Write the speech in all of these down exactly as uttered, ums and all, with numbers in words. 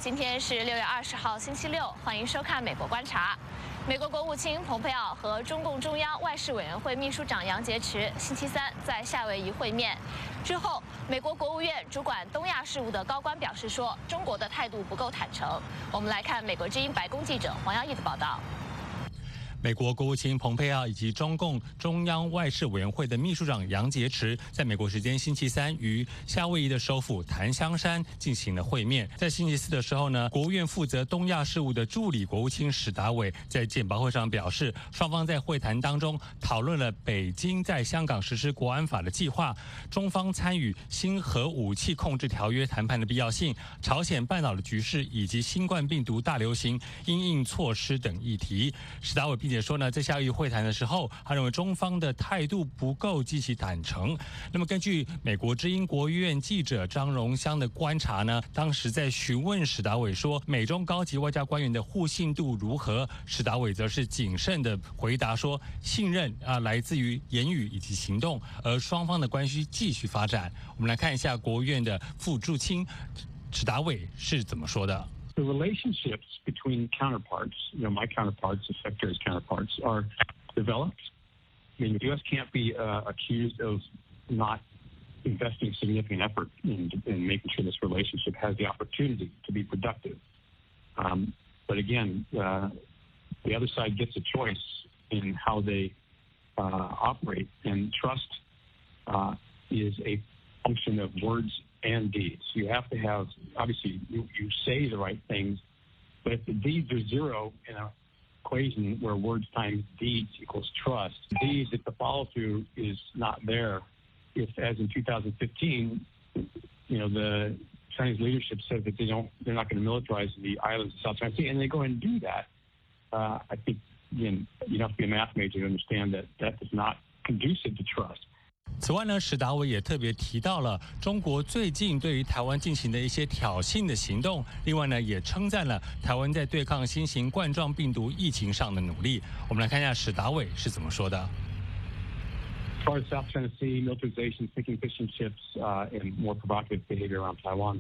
今天是六月二十号，星期六，欢迎收看《美国观察》。美国国务卿蓬佩奥和中共中央外事委员会秘书长杨洁篪星期三在夏威夷会面。之后，美国国务院主管东亚事务的高官表示说，中国的态度不够坦诚。我们来看美国之音白宫记者黄耀义的报道。 美国国务卿蓬佩奥以及中共中央外事委员会的秘书长杨洁篪，在美国时间星期三于夏威夷的首府檀香山进行了会面。在星期四的时候呢，国务院负责东亚事务的助理国务卿史达伟在简报会上表示，双方在会谈当中讨论了北京在香港实施国安法的计划、中方参与新核武器控制条约谈判的必要性、朝鲜半岛的局势以及新冠病毒大流行因应措施等议题。史达伟并且 也说呢，在夏威夷会谈的时候，他认为中方的态度不够积极坦诚。那么，根据美国之音国务院记者张荣香的观察呢，当时在询问史达伟说美中高级外交官员的互信度如何，史达伟则是谨慎的回答说，信任啊来自于言语以及行动，而双方的关系继续发展。我们来看一下国务院的副驻青史达伟是怎么说的。 The relationships between counterparts, you know, my counterparts, the secretary's counterparts, are developed. I mean, the U S can't be uh, accused of not investing significant effort in, in making sure this relationship has the opportunity to be productive. Um, but again, uh, the other side gets a choice in how they uh, operate, and trust uh, is a function of words and deeds. You have to have, obviously, you, you say the right things, but if the deeds are zero in an equation where words times deeds equals trust, deeds, if the follow-through is not there, if, as in two thousand fifteen, you know, the Chinese leadership said that they don't, they're not going to militarize the islands of South China Sea, and they go and do that, uh, I think, again, you have to be a math major to understand that that is not conducive to trust. 此外呢，史达伟也特别提到了中国最近对于台湾进行的一些挑衅的行动。另外呢，也称赞了台湾在对抗新型冠状病毒疫情上的努力。我们来看一下史达伟是怎么说的。 As far as South China Sea militarization, sinking fishing ships, uh, and more provocative behavior around Taiwan,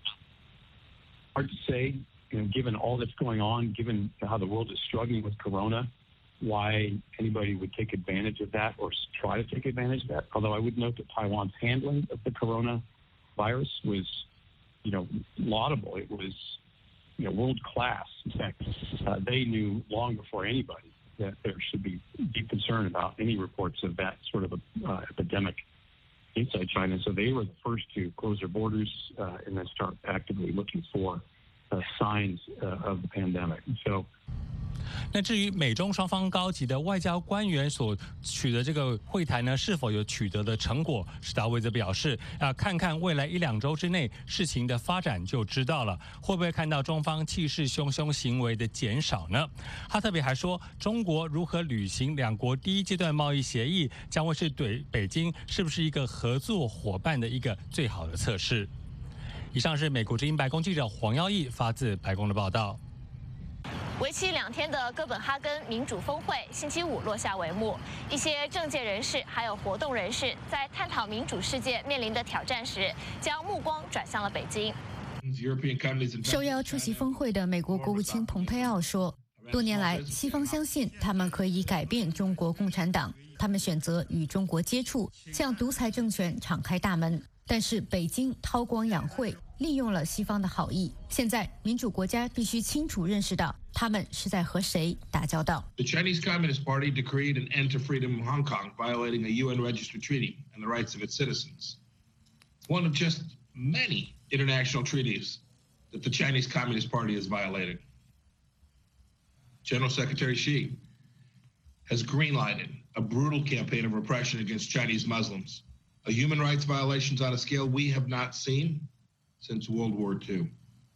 hard to say. You know, given all that's going on, given how the world is struggling with Corona. Why anybody would take advantage of that or try to take advantage of that. Although I would note that Taiwan's handling of the coronavirus was, you know, laudable. It was, you know, world class. In fact, uh, they knew long before anybody that there should be deep concern about any reports of that sort of a, uh, epidemic inside China. So they were the first to close their borders uh, and then start actively looking for uh, signs uh, of the pandemic. And so. 那至于美中双方高级的外交官员所取得这个会谈呢，是否有取得的成果？史达伟则表示，啊，看看未来一两周之内事情的发展就知道了，会不会看到中方气势汹汹行为的减少呢？他特别还说，中国如何履行两国第一阶段贸易协议，将会是对北京是不是一个合作伙伴的一个最好的测试。以上是美国之音白宫记者黄耀义发自白宫的报道。 为期两天的哥本哈根民主峰会星期五落下帷幕。一些政界人士还有活动人士在探讨民主世界面临的挑战时，将目光转向了北京。 受邀出席峰会的美国国务卿蓬佩奥说，多年来，西方相信他们可以改变中国共产党，他们选择与中国接触，向独裁政权敞开大门。但是北京韬光养晦，利用了西方的好意。现在，民主国家必须清楚认识到。 他们是在和谁打交道 The Chinese Communist Party decreed an end to freedom in Hong Kong, violating a U N-registered treaty and the rights of its citizens. One of just many international treaties that the Chinese Communist Party has violated. General Secretary Xi has greenlighted a brutal campaign of repression against Chinese Muslims, a human rights violations on a scale we have not seen since World War Two.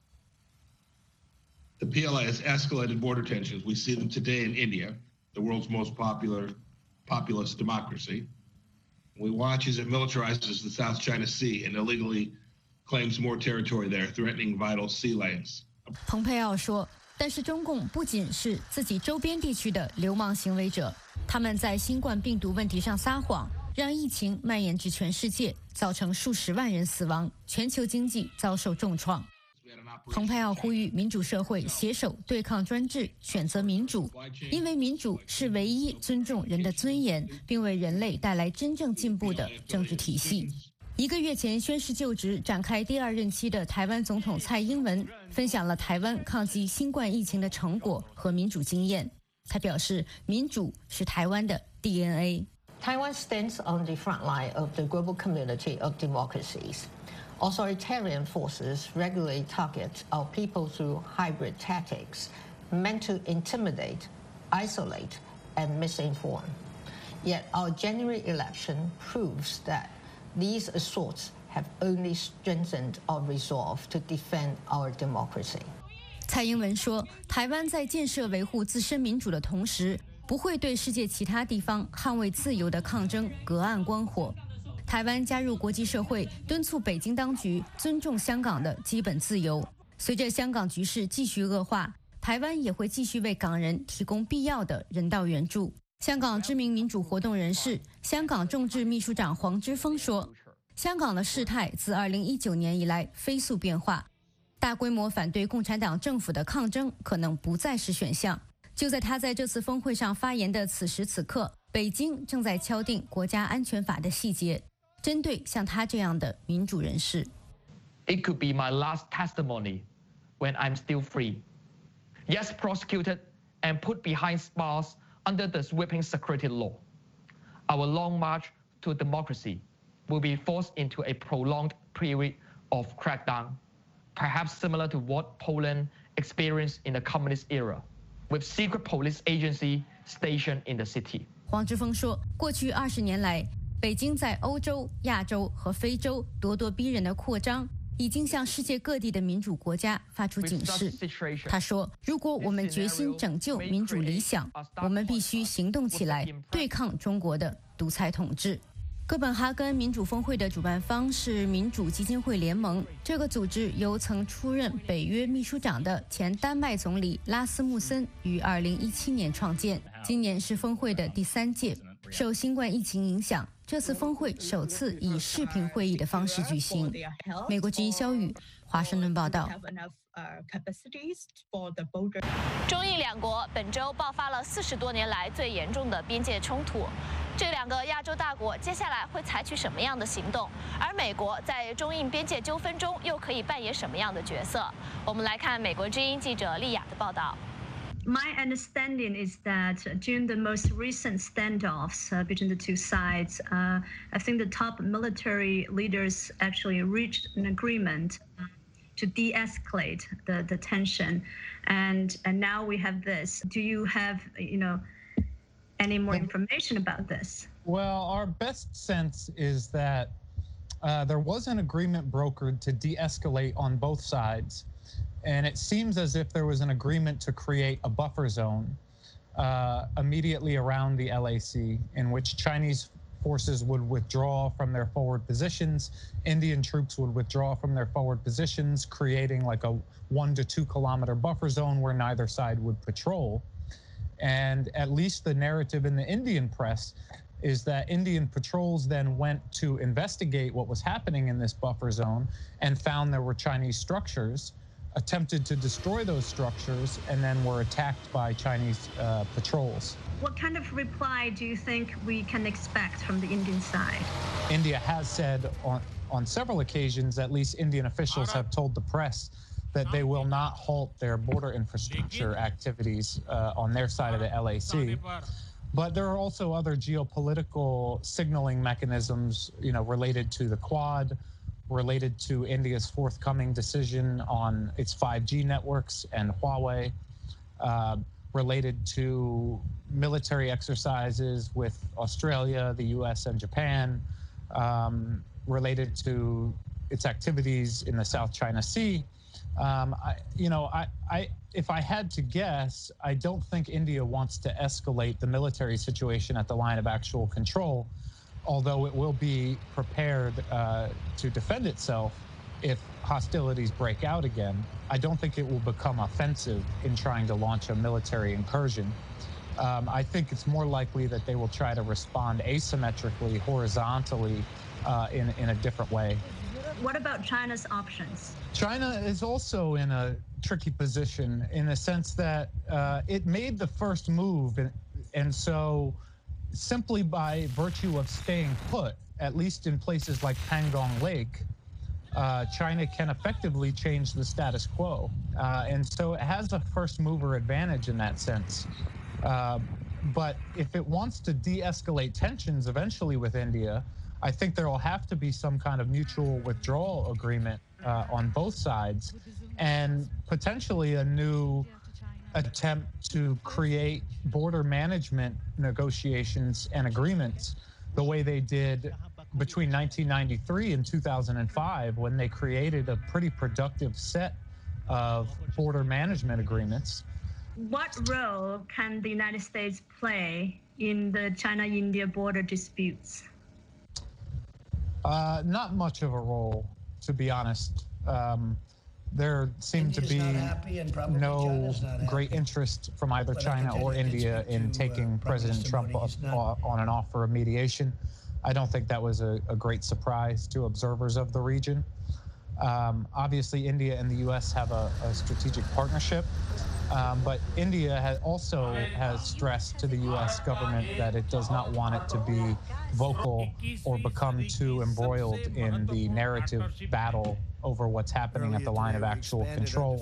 The P L A has escalated border tensions. We see them today in India, the world's most popular, populous democracy. We watch as it militarizes the South China Sea and illegally claims more territory there, threatening vital sea lanes. 蓬佩奥说，但是中共不仅是自己周边地区的流氓行为者，他们在新冠病毒问题上撒谎，让疫情蔓延至全世界，造成数十万人死亡，全球经济遭受重创。 蓬佩奥呼吁民主社会携手对抗专制，选择民主，因为民主是唯一尊重人的尊严，并为人类带来真正进步的政治体系。一个月前宣誓就职、展开第二任期的台湾总统蔡英文分享了台湾抗击新冠疫情的成果和民主经验。他表示，民主是台湾的 D N A。 Taiwan stands on the front line of the global community of democracies. Authoritarian forces regularly target our people through hybrid tactics meant to intimidate, isolate, and misinform. Yet our January election proves that these assaults have only strengthened our resolve to defend our democracy. 蔡英文说，台湾在建设维护自身民主的同时，不会对世界其他地方捍卫自由的抗争隔岸观火。台湾加入国际社会，敦促北京当局尊重香港的基本自由。随着香港局势继续恶化，台湾也会继续为港人提供必要的人道援助。香港知名民主活动人士、香港众志秘书长黄之锋说，香港的事态自二零一九年以来飞速变化，大规模反对共产党政府的抗争可能不再是选项。就在他在这次峰会上发言的此时此刻，北京正在敲定国家安全法的细节，针对像他这样的民主人士。 It could be my last testimony when I'm still free. Yes, prosecuted and put behind bars under the sweeping security law. Our long march to democracy will be forced into a prolonged period of crackdown, perhaps similar to what Poland experienced in the communist era, with secret police agency stationed in the city. 黄之锋说，过去二十年来，北京在欧洲、亚洲和非洲咄咄逼人的扩张，已经向世界各地的民主国家发出警示。他说，如果我们决心拯救民主理想，我们必须行动起来，对抗中国的独裁统治。哥本哈根民主峰会的主办方是民主基金会联盟，这个组织由曾出任北约秘书长的前丹麦总理拉斯穆森于二零一七年创建。今年是峰会的第三届。受新冠疫情影响，这次峰会首次以视频会议的方式举行。美国之音肖宇，华盛顿报道。 中印两国本周爆发了四十多年来最严重的边界冲突。这两个亚洲大国接下来会采取什么样的行动？而美国在中印边界纠纷中又可以扮演什么样的角色？我们来看美国之音记者丽雅的报道。 My understanding is that during the most recent standoffs uh, between the two sides, uh, I think the top military leaders actually reached an agreement uh, to de-escalate the, the tension, and and now we have this. Do you have, you know, any more information about this? Well, our best sense is that uh, there was an agreement brokered to de-escalate on both sides. And it seems as if there was an agreement to create a buffer zone uh, immediately around the L A C, in which Chinese forces would withdraw from their forward positions, Indian troops would withdraw from their forward positions, creating like a one to two kilometer buffer zone where neither side would patrol. And at least the narrative in the Indian press is that Indian patrols then went to investigate what was happening in this buffer zone and found there were Chinese structures, attempted to destroy those structures, and then were attacked by Chinese uh, patrols. What kind of reply do you think we can expect from the Indian side? India has said on, on several occasions, at least Indian officials have told the press, that they will not halt their border infrastructure activities uh, on their side of the L A C. But there are also other geopolitical signaling mechanisms, you know, related to the Quad, related to India's forthcoming decision on its five G networks and Huawei, uh, related to military exercises with Australia, the U S, and Japan, um, related to its activities in the South China Sea. Um, I, you know, I, I, if I had to guess, I don't think India wants to escalate the military situation at the line of actual control, although it will be prepared uh, to defend itself if hostilities break out again. I don't think it will become offensive in trying to launch a military incursion. Um, I think it's more likely that they will try to respond asymmetrically, horizontally, uh, in, in a different way. what about China's options? China is also in a tricky position in the sense that uh, it made the first move, and, and so simply by virtue of staying put, at least in places like Pangong Lake, uh, China can effectively change the status quo. Uh, and so it has a first mover advantage in that sense. Uh, but if it wants to de-escalate tensions eventually with India, I think there will have to be some kind of mutual withdrawal agreement uh, on both sides, and potentially a new attempt to create border management negotiations and agreements the way they did between nineteen ninety-three and two thousand five, when they created a pretty productive set of border management agreements. What role can the United States play in the China-India border disputes? Uh, not much of a role, to be honest. Um, there seemed to be no great interest from either China or India in taking President Trump on an offer of mediation. I don't think that was a, a great surprise to observers of the region. Um, obviously, India and the U S have a, a strategic partnership, um, but India has also has stressed to the U S government that it does not want it to be vocal or become too embroiled in the narrative battle over what's happening at the line of actual control.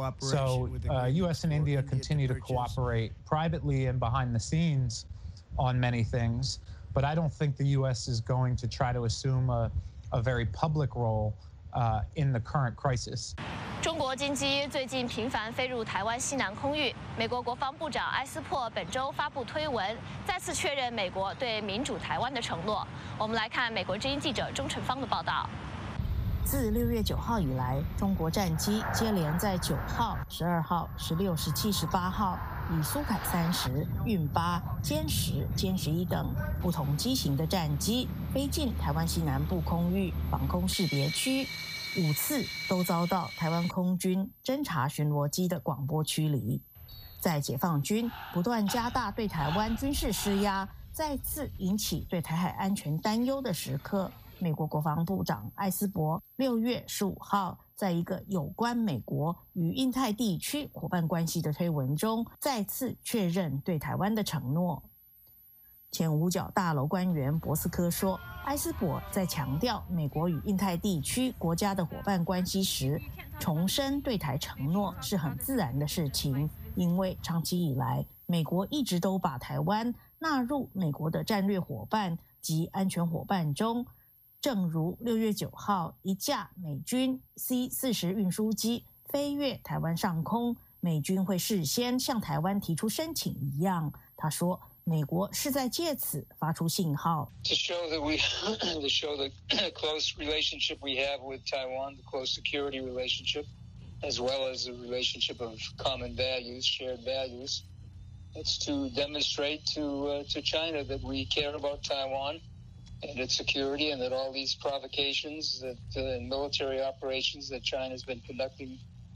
So uh, U S and India continue to cooperate privately and behind the scenes on many things, but I don't think the U S is going to try to assume a, a very public role uh, in the current crisis. 中国军机最近频繁飞入台湾西南空域。美国国防部长埃斯珀本周发布推文，再次确认美国对民主台湾的承诺。我们来看美国之音记者钟成芳的报道。 自六月九号以来，中国战机接连在九号、十二号、十六、十七、十八号以苏凯三十、运八、歼十、歼十一等不同机型的战机飞进台湾西南部空域防空识别区，五次都遭到台湾空军侦察巡逻机的广播驱离。在解放军不断加大对台湾军事施压，再次引起对台海安全担忧的时刻，美国国防部长艾斯珀六月十五号在一个有关美国与印太地区伙伴关系的推文中，再次确认对台湾的承诺。前五角大楼官员博斯科说，埃斯珀在强调美国与印太地区国家的伙伴关系时，重申对台承诺是很自然的事情，因为长期以来，美国一直都把台湾纳入美国的战略伙伴及安全伙伴中。正如六月九号一架美军 C 四十运输机飞越台湾上空，美军会事先向台湾提出申请一样，他说美国是在借此发出信号。 To show that we, to show the close relationship we have with Taiwan, the close security relationship, as well as a relationship of common values, shared values. It's to demonstrate to uh, to China that we care about Taiwan and its security, and that all these provocations that uh, military operations that China's been conducting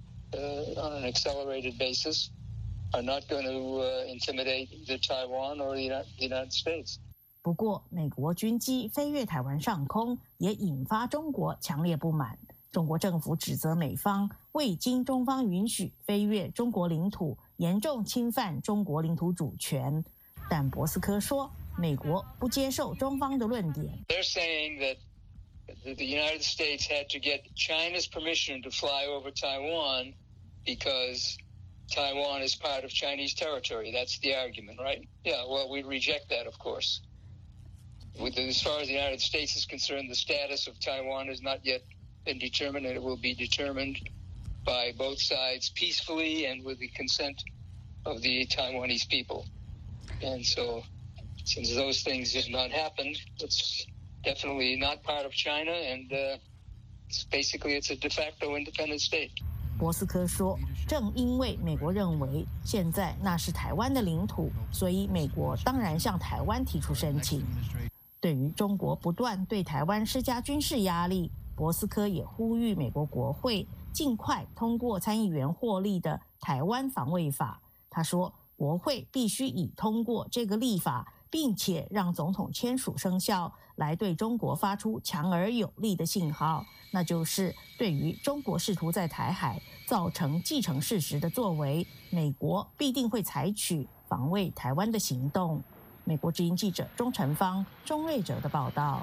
uh, on an accelerated basis are not going to uh, intimidate either Taiwan or the United States. 不过，美国军机飞越台湾上空，也引发中国强烈不满。中国政府指责美方未经中方允许飞越中国领土，严重侵犯中国领土主权。但博斯科说，美国不接受中方的论点。 They're saying that the United States had to get China's permission to fly over Taiwan because Taiwan is part of Chinese territory. That's the argument, right? Yeah, well, we reject that, of course. With, as far as the United States is concerned, the status of Taiwan has not yet been determined, and it will be determined by both sides peacefully and with the consent of the Taiwanese people. And so, since those things have not happened, it's definitely not part of China, and uh, it's basically it's a de facto independent state. 博斯科说，正因为美国认为现在那是台湾的领土，所以美国当然向台湾提出申请。对于中国不断对台湾施加军事压力，博斯科也呼吁美国国会尽快通过参议员获利的台湾防卫法。他说，国会必须以通过这个立法， 并且让总统签署生效，来对中国发出强而有力的信号，那就是对于中国试图在台海造成既成事实的作为，美国必定会采取防卫台湾的行动。美国之音记者钟成芳、钟瑞哲的报道。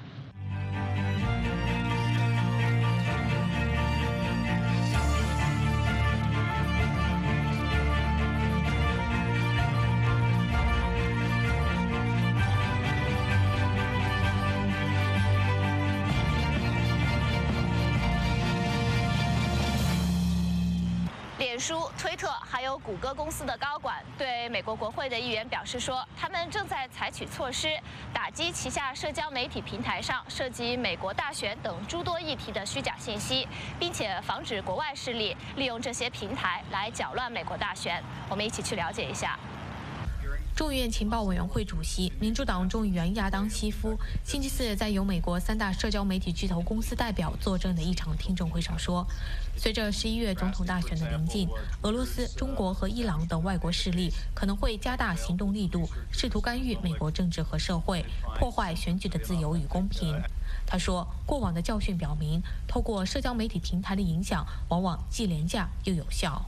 脸书、推特还有谷歌公司的高管对美国国会的议员表示说，他们正在采取措施，打击旗下社交媒体平台上涉及美国大选等诸多议题的虚假信息，并且防止国外势力利用这些平台来搅乱美国大选。我们一起去了解一下。 众议院情报委员会主席、民主党众议员亚当·希夫星期四在由美国三大社交媒体巨头公司代表作证的一场听证会上说，随着十一月总统大选的临近，俄罗斯、中国和伊朗等外国势力可能会加大行动力度，试图干预美国政治和社会，破坏选举的自由与公平。他说，过往的教训表明，透过社交媒体平台的影响，往往既廉价又有效。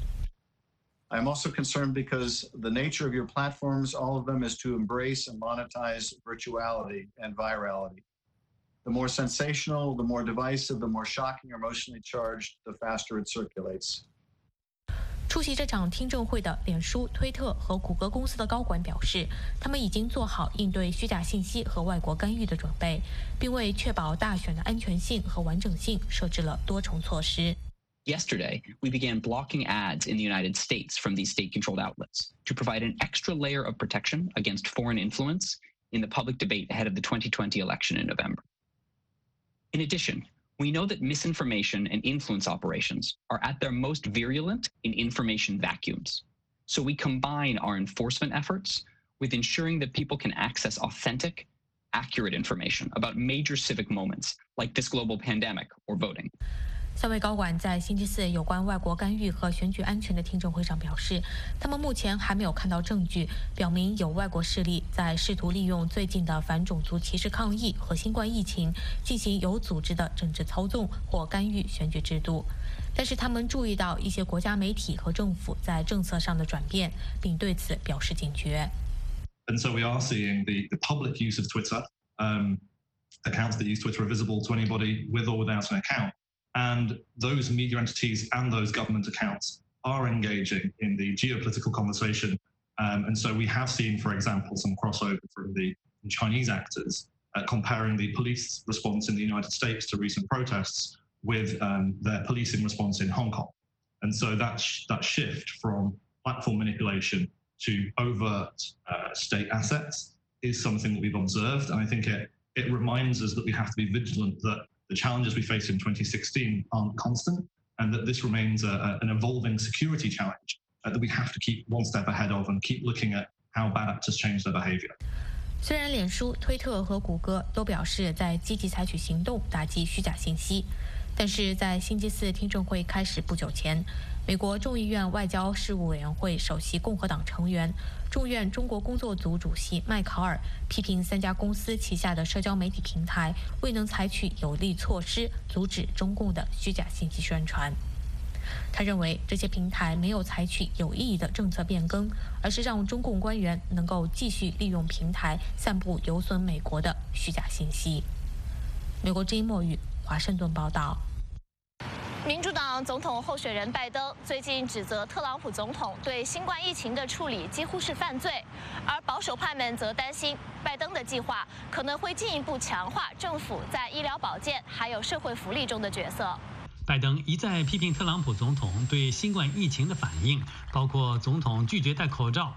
I'm also concerned because the nature of your platforms, all of them, is to embrace and monetize virtuality and virality. The more sensational, the more divisive, the more shocking or emotionally charged, the faster it circulates. 出席这场听证会的脸书、推特和谷歌公司的高管表示，他们已经做好应对虚假信息和外国干预的准备，并为确保大选的安全性和完整性设置了多重措施。 Yesterday, we began blocking ads in the United States from these state-controlled outlets to provide an extra layer of protection against foreign influence in the public debate ahead of the twenty twenty election in November. In addition, we know that misinformation and influence operations are at their most virulent in information vacuums. So we combine our enforcement efforts with ensuring that people can access authentic, accurate information about major civic moments like this global pandemic or voting. 三位高管在星期四有关外国干预和选举安全的听证会上表示，他们目前还没有看到证据表明有外国势力在试图利用最近的反种族歧视抗议和新冠疫情进行有组织的政治操纵或干预选举制度。但是他们注意到一些国家媒体和政府在政策上的转变，并对此表示警觉。 And so we are seeing the, the public use of Twitter. Um, accounts that use Twitter are visible to anybody with or without an account. And those media entities and those government accounts are engaging in the geopolitical conversation. Um, and so we have seen, for example, some crossover from the Chinese actors uh, comparing the police response in the United States to recent protests with um, their policing response in Hong Kong. And so that, sh that shift from platform manipulation to overt uh, state assets is something that we've observed. And I think it, it reminds us that we have to be vigilant that the challenges we faced in twenty sixteen aren't constant, and that this remains a, a, an evolving security challenge uh, that we have to keep one step ahead of and keep looking at how bad actors change their behavior. 虽然脸书、推特和谷歌都表示在积极采取行动打击虚假信息，但是在星期四听证会开始不久前，美国众议院外交事务委员会首席共和党成员、众院中国工作组主席麦考尔批评三家公司旗下的社交媒体平台未能采取有力措施阻止中共的虚假信息宣传。他认为这些平台没有采取有意义的政策变更，而是让中共官员能够继续利用平台散布有损美国的虚假信息。美国之音墨玉华盛顿报道。 民主党总统候选人拜登最近指责特朗普总统对新冠疫情的处理几乎是犯罪，而保守派们则担心拜登的计划可能会进一步强化政府在医疗保健还有社会福利中的角色。 拜登一再批评特朗普总统对新冠疫情的反应，包括总统拒绝戴口罩、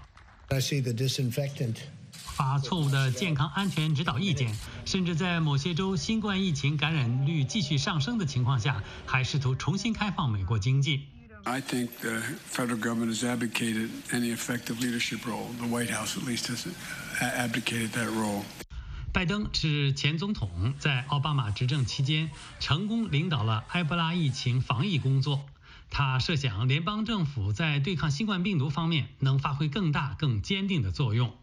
发错误的健康安全指导意见，甚至在某些州新冠疫情感染率继续上升的情况下，还试图重新开放美国经济。 I think the federal government has abdicated any effective leadership role. The White House, at least, has abdicated that role. 拜登是前总统，在奥巴马执政期间成功领导了埃博拉疫情防疫工作。他设想联邦政府在对抗新冠病毒方面能发挥更大、更坚定的作用。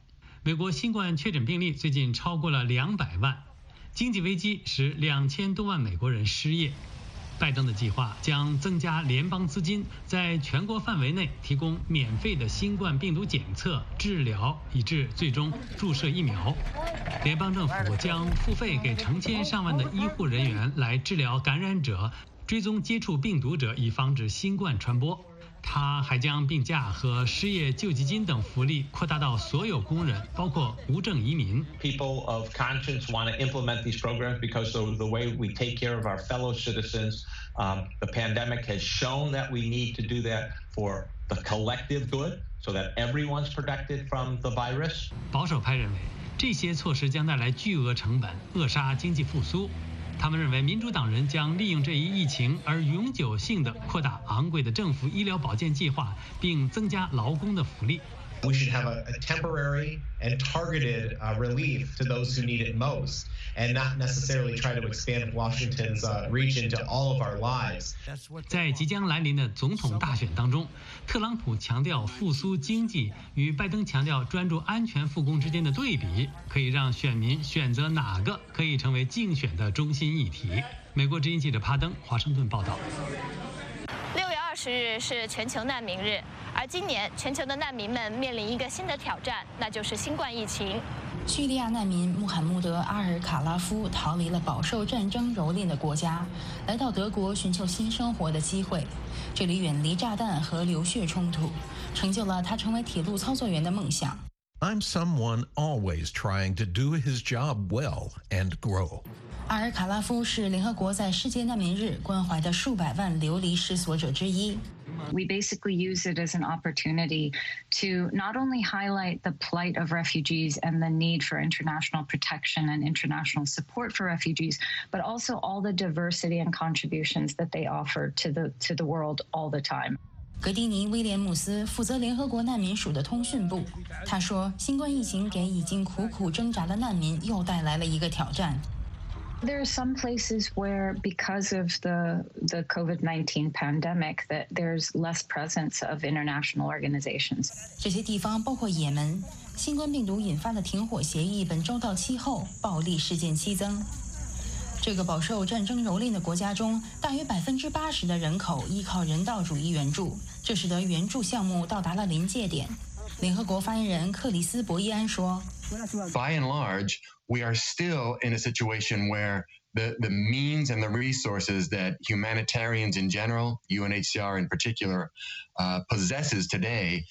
美国新冠确诊病例最近超过了两百万，经济危机使两千多万美国人失业。拜登的计划将增加联邦资金，在全国范围内提供免费的新冠病毒检测、治疗，以致最终注射疫苗。联邦政府将付费给成千上万的医护人员来治疗感染者，追踪接触病毒者，以防止新冠传播。他还将病假和失业救济金等福利扩大到所有工人，包括无证移民。 People of conscience want to implement these programs because of the way we take care of our fellow citizens. Um, the pandemic has shown that we need to do that for the collective good, so that everyone's protected from the virus. 保守派认为，这些措施将带来巨额成本，扼杀经济复苏。他们认为，民主党人将利用这一疫情而永久性的扩大昂贵的政府医疗保健计划，并增加劳工的福利。 We should have a, a temporary and targeted uh, relief to those who need it most, and not necessarily try to expand Washington's uh, reach into all of our lives. 在即将来临的总统大选当中，特朗普强调复苏经济，与拜登强调专注安全复工之间的对比，可以让选民选择哪个可以成为竞选的中心议题。美国之音记者帕登华盛顿报道。 六月二十日是全球难民日，而今年全球的难民们面临一个新的挑战，那就是新冠疫情。 叙利亚难民穆罕默德·阿尔卡拉夫逃离了饱受战争蹂躏的国家，来到德国寻求新生活的机会。这里远离炸弹和流血冲突，成就了他成为铁路操作员的梦想。 I'm someone always trying to do his job well and grow. 阿尔卡拉夫是联合国在世界难民日关怀的数百万流离失所者之一。 We basically use it as an opportunity to not only highlight the plight of refugees and the need for international protection and international support for refugees, but also all the diversity and contributions that they offer to the to the world all the time. 格蒂尼·威廉姆斯负责联合国难民署的通讯部，他说，新冠疫情给已经苦苦挣扎的难民又带来了一个挑战。 There are some places where, because of the the COVID nineteen pandemic, that there's less presence of international organizations. 这些地方包括也门，新冠病毒引发的停火协议本周到期后，暴力事件激增。这个饱受战争蹂躏的国家中，大约百分之八十的人口依靠人道主义援助，这使得援助项目到达了临界点。联合国发言人克里斯·博伊安说 ：“By and large, we are still in a situation where the the means and the resources that humanitarians in general, U N H C R in particular, uh, possesses today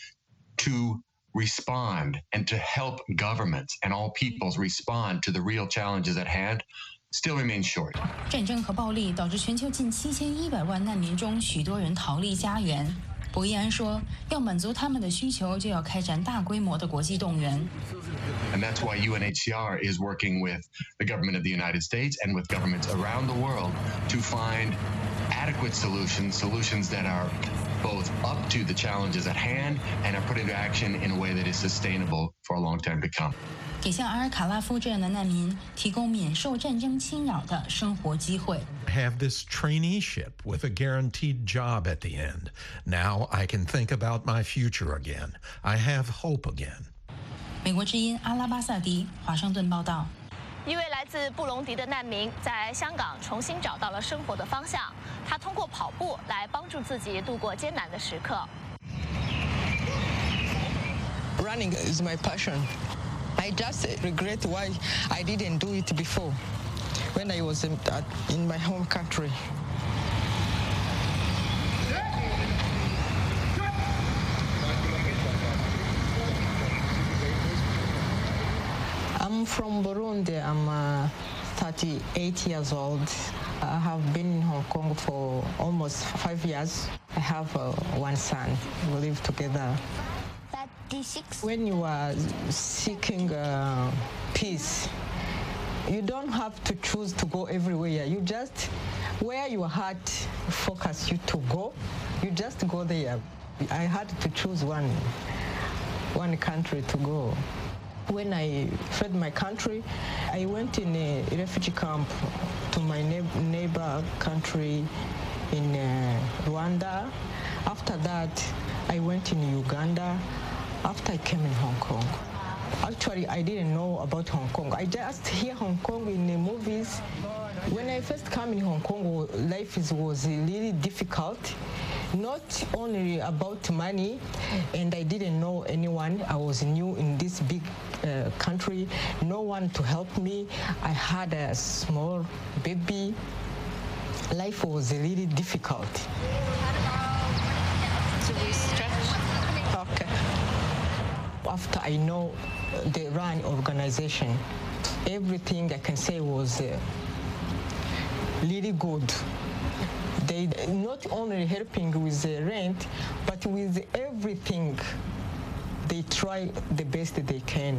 to respond and to help governments and all peoples respond to the real challenges at hand, still remain short.” 战争和暴力导致全球近七千一百万难民中，许多人逃离家园。 博伊安说：“要满足他们的需求，就要开展大规模的国际动员。” And that's why U N H C R is working with the government of the United States and with governments around the world to find adequate solutions, solutions that are both up to the challenges at hand and are put into action in a way that is sustainable for a long time to come. 给像阿尔卡拉夫这样的难民提供免受战争侵扰的生活机会。 Have this traineeship with a guaranteed job at the end. Now I can think about my future again. I have hope again. 美国之音阿拉巴萨迪，华盛顿报道。 一位来自布隆迪的难民在香港重新找到了生活的方向。他通过跑步来帮助自己度过艰难的时刻。 Running is my passion. I just regret why I didn't do it before, when I was in, uh, in my home country. I'm from Burundi. I'm uh, thirty-eight years old. I have been in Hong Kong for almost five years. I have uh, one son. We live together. When you are seeking uh, peace, you don't have to choose to go everywhere. You just, where your heart focus you to go, you just go there. I had to choose one, one country to go. When I fled my country, I went in a refugee camp to my neighbor country in uh, Rwanda. After that, I went in Uganda. After I came in Hong Kong. Actually, I didn't know about Hong Kong. I just hear Hong Kong in the movies. When I first came in Hong Kong, life is, was really difficult. Not only about money, and I didn't know anyone. I was new in this big uh, country. No one to help me. I had a small baby. Life was really difficult. So we stretch. Okay. After I know the RAN organization, everything I can say was uh, really good. They not only helping with the rent, but with everything. They try the best they can.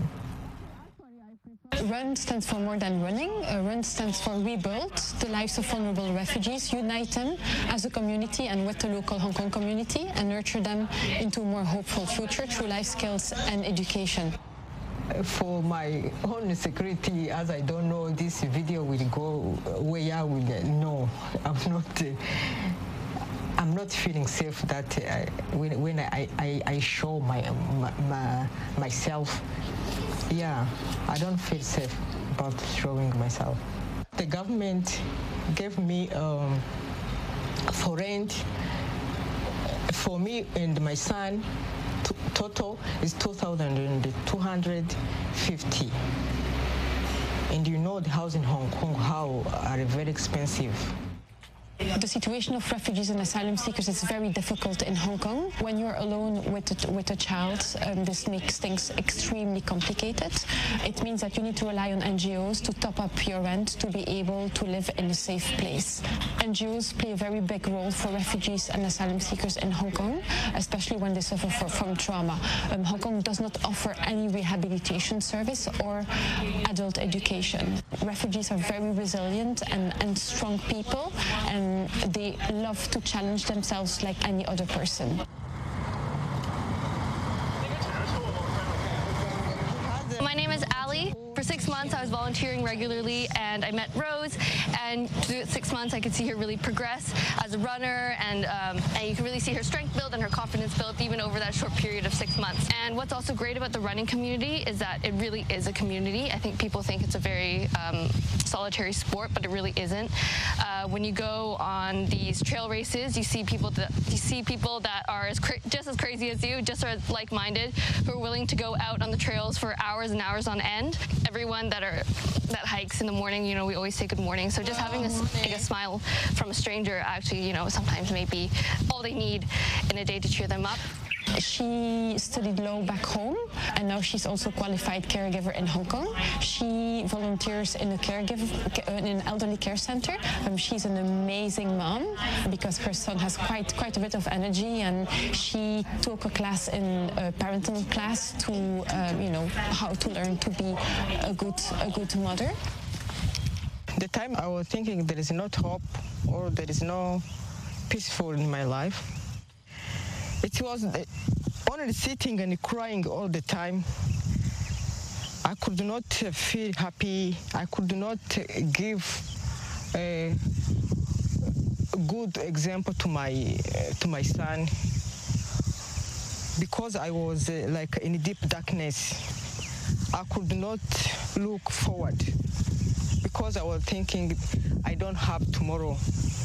RUN stands for more than running. Uh, RUN stands for rebuild the lives of vulnerable refugees, unite them as a community and with the local Hong Kong community, and nurture them into a more hopeful future through life skills and education. For my own security, as I don't know this video will go where I will know, I'm not. Uh, I'm not feeling safe that uh, when, when I, I, I show my, my, my myself. Yeah, I don't feel safe about showing myself. The government gave me um, for rent for me and my son. Total is two thousand two hundred fifty. And you know the house in Hong Kong how are very expensive. The situation of refugees and asylum seekers is very difficult in Hong Kong. When you're alone with a, with a child, um, this makes things extremely complicated. It means that you need to rely on N G Os to top up your rent to be able to live in a safe place. N G Os play a very big role for refugees and asylum seekers in Hong Kong, especially when they suffer for, from trauma. Um, Hong Kong does not offer any rehabilitation service or adult education. Refugees are very resilient and, and strong people, and they love to challenge themselves like any other person. My name is Ali. For six months, I was volunteering regularly, and I met Rose. And through six months, I could see her really progress as a runner, and um, and you can really see her strength build and her confidence build even over that short period of six months. And what's also great about the running community is that it really is a community. I think people think it's a very um, solitary sport, but it really isn't. Uh, when you go on these trail races, you see people that you see people that are as cra just as crazy as you, just as like-minded, who are willing to go out on the trails for hours and hours on end. Everyone that are that hikes in the morning, you know, we always say good morning. So just having a, like a smile from a stranger, actually, you know, sometimes may be all they need in a day to cheer them up. She studied law back home, and now she's also a qualified caregiver in Hong Kong. She volunteers in a caregiver in an elderly care center. Um, she's an amazing mom because her son has quite quite a bit of energy, and she took a class in a parental class to um, you know how to learn to be a good a good mother. The time I was thinking there is not hope or there is no peaceful in my life. It was only sitting and crying all the time. I could not feel happy. I could not give a good example to my to my son because I was uh, like in deep darkness. I could not look forward because I was thinking I don't have tomorrow.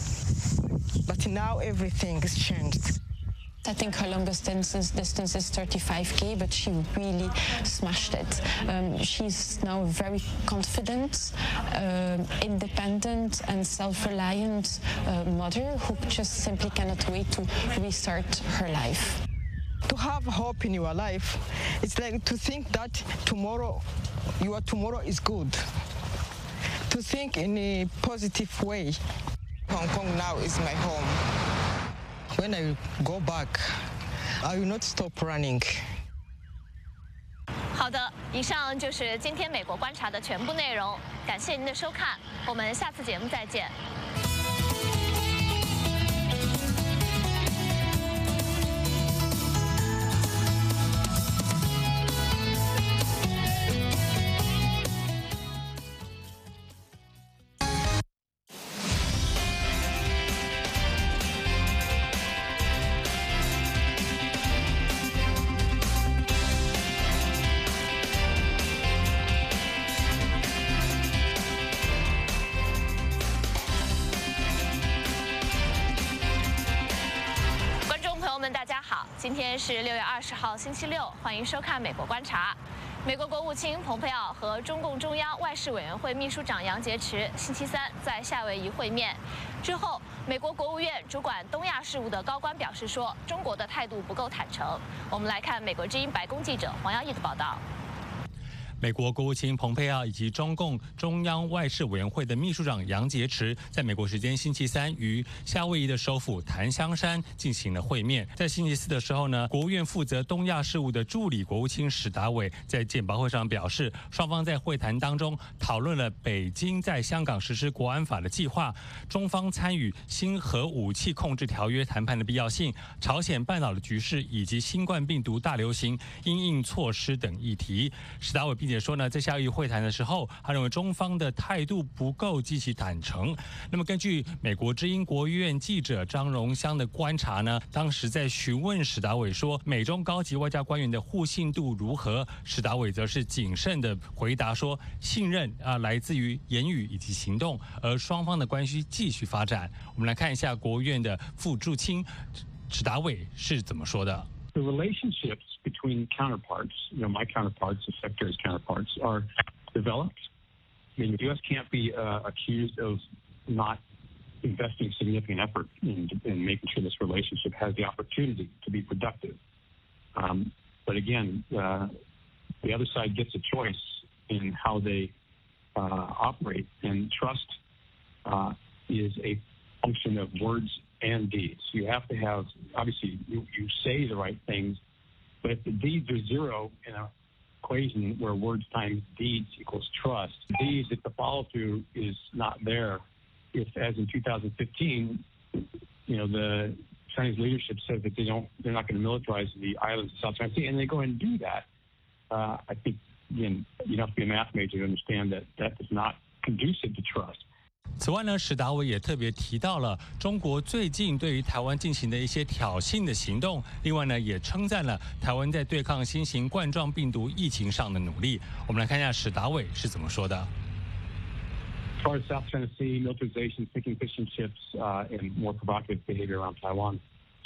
But now everything has changed. I think her longest distance, distance is thirty-five K, but she really smashed it. Um, she's now a very confident, um, independent and self-reliant uh, mother who just simply cannot wait to restart her life. To have hope in your life, it's like to think that tomorrow, your tomorrow is good. To think in a positive way. Hong Kong now is my home. When I go back, I will not stop running. 好的，以上就是今天美国观察的全部内容，感谢您的收看，我们下次节目再见。 今天是六月二十号，星期六，欢迎收看《美国观察》。美国国务卿蓬佩奥和中共中央外事委员会秘书长杨洁篪星期三在夏威夷会面之后，美国国务院主管东亚事务的高官表示说，中国的态度不够坦诚。我们来看美国之音白宫记者黄耀义的报道。 美国国务卿蓬佩奥以及中共中央外事委员会的秘书长杨洁篪在美国时间星期三于夏威夷的首府檀香山进行了会面。在星期四的时候呢，国务院负责东亚事务的助理国务卿史达伟在简报会上表示，双方在会谈当中讨论了北京在香港实施国安法的计划、中方参与新核武器控制条约谈判的必要性、朝鲜半岛的局势以及新冠病毒大流行因应措施等议题。史达伟并且说呢，在夏威夷会谈的时候，他认为中方的态度不够积极坦诚。那么根据美国之音国务院记者张荣香的观察呢，当时在询问史达伟说美中高级外交官员的互信度如何，史达伟则是谨慎的回答说，信任啊来自于言语以及行动，而双方的关系继续发展。我们来看一下国务院的副驻青史达伟是怎么说的。 The relationships between counterparts, you know, my counterparts, the Secretary's counterparts, are developed. I mean, the U S can't be uh, accused of not investing significant effort in, in making sure this relationship has the opportunity to be productive. Um, but again, uh, the other side gets a choice in how they uh, operate, and trust uh, is a function of words and deeds. You have to have, obviously, you, you say the right things, but if the deeds are zero in an equation where words times deeds equals trust, deeds, if the follow-through is not there, if, as in two thousand fifteen, you know, the Chinese leadership says that they don't, they're not going to militarize the islands of South China Sea, and they go and do that, uh, I think, again, you have to be a math major to understand that that is not conducive to trust. 此外呢，史达伟也特别提到了中国最近对于台湾进行的一些挑衅的行动，另外呢，也称赞了台湾在对抗新型冠状病毒疫情上的努力。我们来看一下史达伟是怎么说的。 As far as South China Sea, militarization, sinking fishing ships, uh, and more provocative behavior around Taiwan,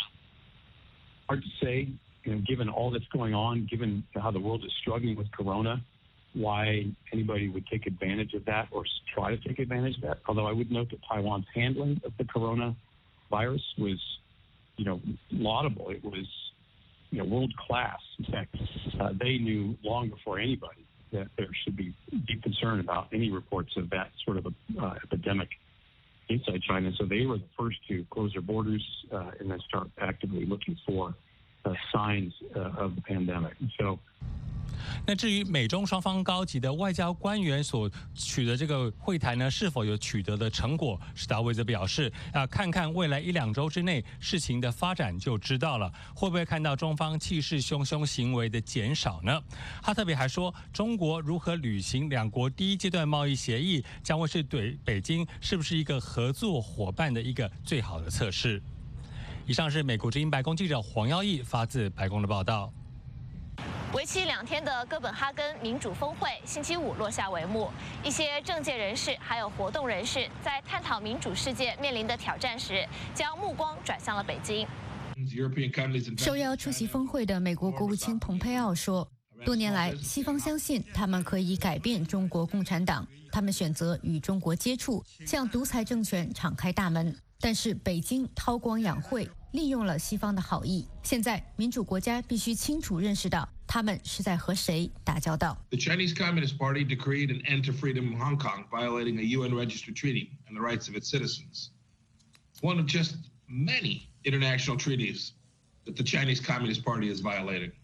hard to say. You know, given all that's going on, given how the world is struggling with Corona, why anybody would take advantage of that or try to take advantage of that. Although I would note that Taiwan's handling of the coronavirus was, you know, laudable. It was, you know, world class. In fact, uh, they knew long before anybody that there should be deep concern about any reports of that sort of a, uh, epidemic inside China. So they were the first to close their borders uh, and then start actively looking for uh, signs uh, of the pandemic. And so, 那至于美中双方高级的外交官员所取得这个会谈呢，是否有取得的成果？史达伟则表示，啊，看看未来一两周之内事情的发展就知道了，会不会看到中方气势汹汹行为的减少呢？他特别还说，中国如何履行两国第一阶段贸易协议，将会是对北京是不是一个合作伙伴的一个最好的测试。以上是美国之音白宫记者黄耀义发自白宫的报道。 为期两天的哥本哈根民主峰会星期五落下帷幕，一些政界人士还有活动人士在探讨民主世界面临的挑战时，将目光转向了北京。 受邀出席峰会的美国国务卿蓬佩奥说，多年来，西方相信他们可以改变中国共产党，他们选择与中国接触，向独裁政权敞开大门。但是北京韬光养晦，利用了西方的好意。现在，民主国家必须清楚认识到，他们是在和谁打交道。 The Chinese Communist Party decreed an end to freedom in Hong Kong, violating a U N-registered treaty and the rights of its citizens. One of just many international treaties that the Chinese Communist Party has violated.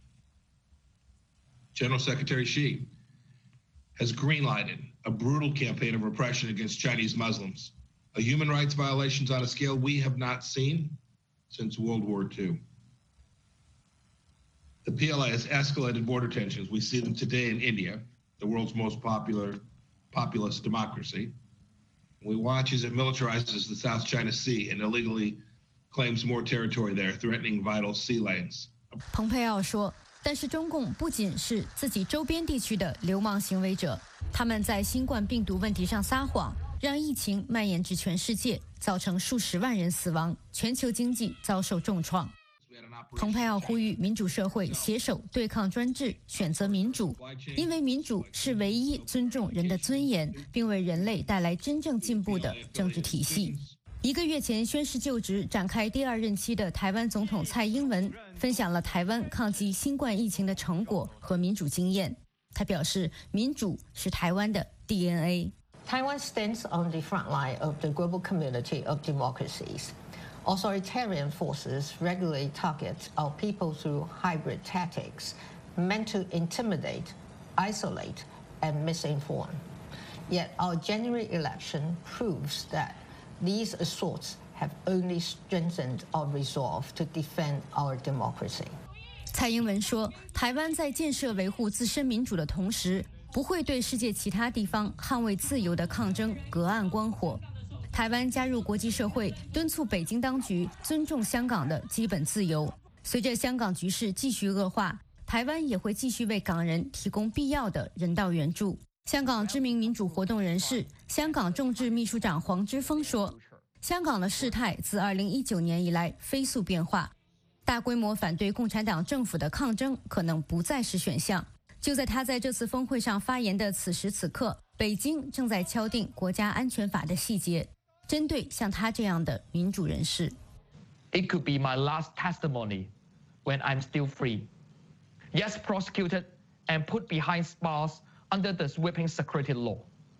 General Secretary Xi has greenlighted a brutal campaign of repression against Chinese Muslims, a human rights violations on a scale we have not seen since World War Two. The P L A has escalated border tensions. We see them today in India, the world's most popular populous democracy. We watch as it militarizes the South China Sea and illegally claims more territory there, threatening vital sea lanes. 蓬佩奥说，但是中共不仅是自己周边地区的流氓行为者，他们在新冠病毒问题上撒谎，让疫情蔓延至全世界，造成数十万人死亡，全球经济遭受重创。 蓬佩奥呼吁民主社会携手对抗专制，选择民主，因为民主是唯一尊重人的尊严，并为人类带来真正进步的政治体系。一个月前宣誓就职，展开第二任期的台湾总统蔡英文分享了台湾抗击新冠疫情的成果和民主经验。他表示，民主是台湾的 D N A。 Taiwan stands on the front line of the global community of democracies. Authoritarian forces regularly target our people through hybrid tactics meant to intimidate, isolate, and misinform. Yet our January election proves that these assaults have only strengthened our resolve to defend our democracy. 蔡英文说，台湾在建设维护自身民主的同时，不会对世界其他地方捍卫自由的抗争隔岸观火。台湾加入国际社会，敦促北京当局尊重香港的基本自由。随着香港局势继续恶化，台湾也会继续为港人提供必要的人道援助。香港知名民主活动人士、香港众志秘书长黄之锋说，香港的事态自二零一九年以来飞速变化，大规模反对共产党政府的抗争可能不再是选项。就在他在这次峰会上发言的此时此刻，北京正在敲定国家安全法的细节，针对像他这样的民主人士。 It could be my last testimony when I'm still free. Yes, prosecuted and put behind bars under the sweeping security law.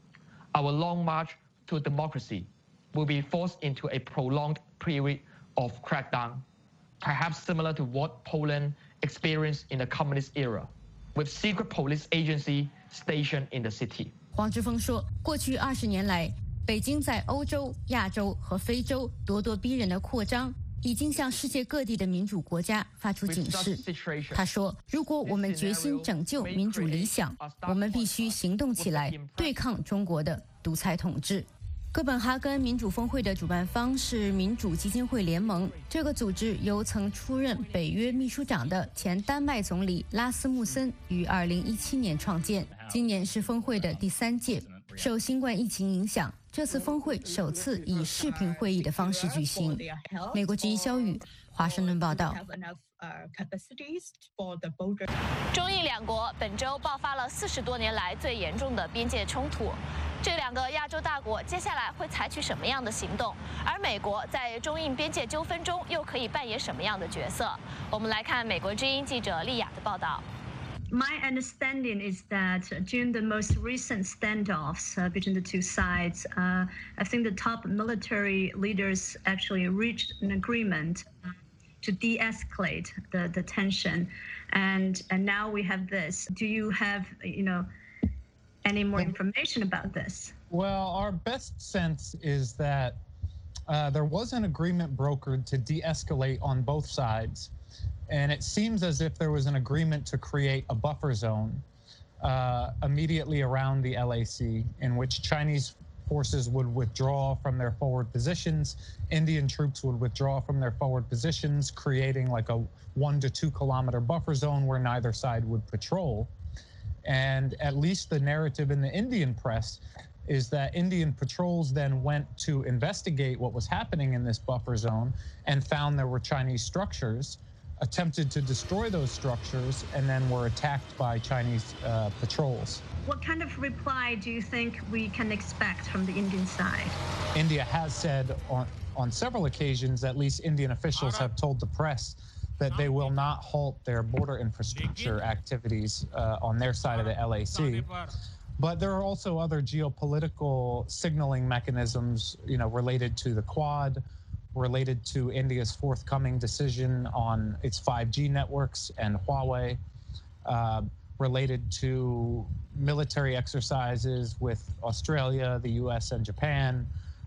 Our long march to democracy will be forced into a prolonged period of crackdown, perhaps similar to what Poland experienced in the communist era, with secret police agency stationed in the city. 黄之锋说，过去二十年来，北京在欧洲、亚洲和非洲咄咄逼人的扩张，已经向世界各地的民主国家发出警示。他说，如果我们决心拯救民主理想，我们必须行动起来，对抗中国的独裁统治。哥本哈根民主峰会的主办方是民主基金会联盟，这个组织由曾出任北约秘书长的前丹麦总理拉斯穆森于二零一七年创建。今年是峰会的第三届。受新冠疫情影响，这次峰会首次以视频会议的方式举行。美国之音肖宇，华盛顿报道。 中印两国本周爆发了四十多年来最严重的边界冲突。这两个亚洲大国接下来会采取什么样的行动？而美国在中印边界纠纷中又可以扮演什么样的角色？我们来看美国之音记者丽雅的报道。 My understanding is that during the most recent standoffs uh, between the two sides, uh, I think the top military leaders actually reached an agreement to de-escalate the, the tension, and and now we have this. Do you have, you know, any more information about this? Well, our best sense is that uh, there was an agreement brokered to de-escalate on both sides. And it seems as if there was an agreement to create a buffer zone uh, immediately around the L A C, in which Chinese forces would withdraw from their forward positions, Indian troops would withdraw from their forward positions, creating like a one to two kilometer buffer zone where neither side would patrol. And at least the narrative in the Indian press is that Indian patrols then went to investigate what was happening in this buffer zone and found there were Chinese structures, attempted to destroy those structures, and then were attacked by Chinese uh, patrols. What kind of reply do you think we can expect from the Indian side? India has said on, on several occasions, at least Indian officials have told the press that they will not halt their border infrastructure activities uh, on their side of the L A C. But there are also other geopolitical signaling mechanisms, you know, related to the Quad, related to India's forthcoming decision on its five G networks and Huawei, uh, related to military exercises with Australia, the U S, and Japan,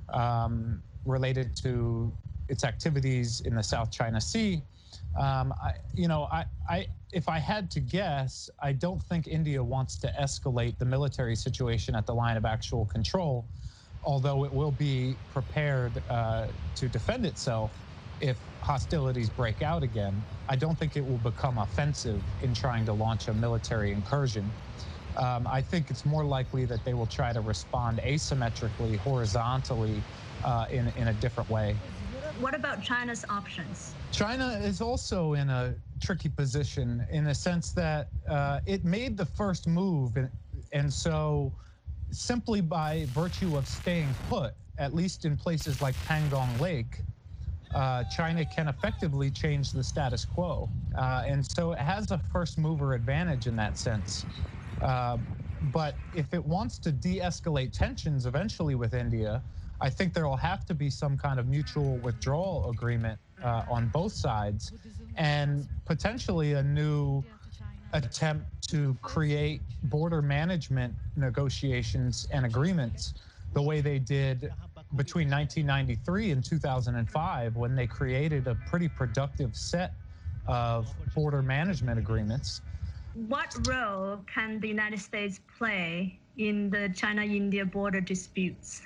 um, related to its activities in the South China Sea. Um, I, you know, I, I, if I had to guess, I don't think India wants to escalate the military situation at the line of actual control, although it will be prepared uh, to defend itself if hostilities break out again. I don't think it will become offensive in trying to launch a military incursion. Um, I think it's more likely that they will try to respond asymmetrically, horizontally, uh, in, in a different way. What about China's options? China is also in a tricky position in the sense that uh, it made the first move, and, and so simply by virtue of staying put, at least in places like Pangong Lake, uh, China can effectively change the status quo. Uh, and so it has a first mover advantage in that sense. Uh, but if it wants to de-escalate tensions eventually with India, I think there will have to be some kind of mutual withdrawal agreement uh, on both sides, and potentially a new attempt to create border management negotiations and agreements the way they did between nineteen ninety-three and two thousand five, when they created a pretty productive set of border management agreements. What role can the United States play in the China-India border disputes?